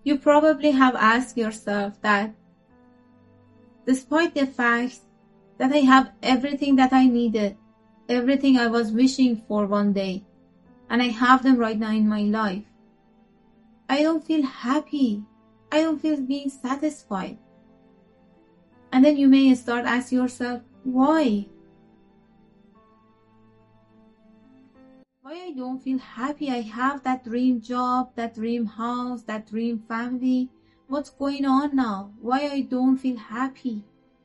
You probably have asked yourself that despite the fact that I have everything that I needed, everything I was wishing for one day, and I have them right now in my life, I don't feel happy. I don't feel being satisfied. And then you may start asking yourself, why? Why I don't feel happy? I have that dream job, that dream house, that dream family. What's going on now? Why I don't feel happy?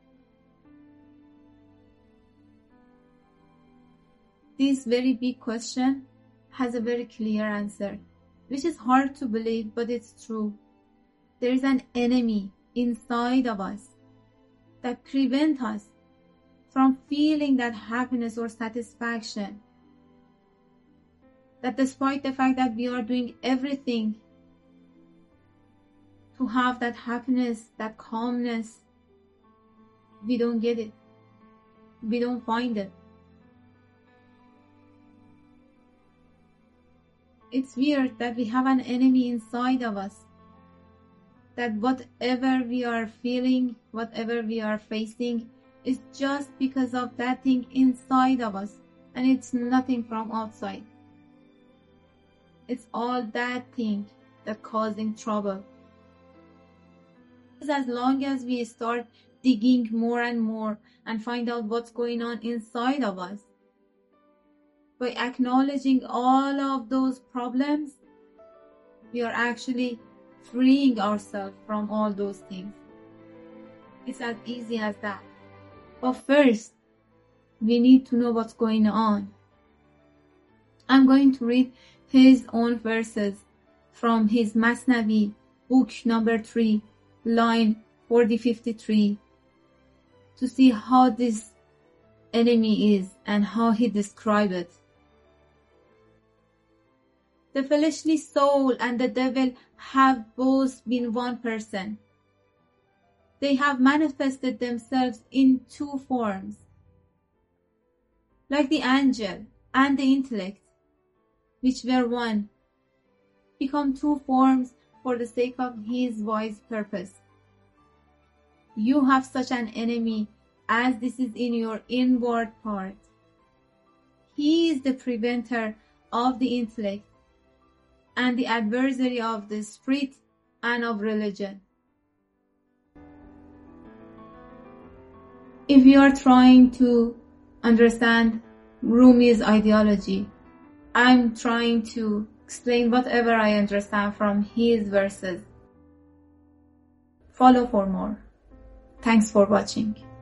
This very big question has a very clear answer, which is hard to believe, but it's true. There is an enemy inside of us that prevents us from feeling that happiness or satisfaction. That despite the fact that we are doing everything to have that happiness, that calmness, we don't get it. We don't find it. It's weird that we have an enemy inside of us. That whatever we are feeling, whatever we are facing, is just because of that thing inside of us. And it's nothing from outside. It's all that thing that's causing trouble. As long as we start digging more and more and find out what's going on inside of us, by acknowledging all of those problems, we are actually freeing ourselves from all those things. It's as easy as that. But first, we need to know what's going on. I'm going to read his own verses from his Masnavi, book number 3, line 4053, to see how this enemy is and how he describes it. The fleshly soul and the devil have both been one person. They have manifested themselves in two forms. Like the angel and the intellect, which were one, become two forms for the sake of his wise purpose. You have such an enemy as this is in your inward part. He is the preventer of the intellect and the adversary of the spirit and of religion. If you are trying to understand Rumi's ideology, I'm trying to explain whatever I understand from his verses. Follow for more. Thanks for watching.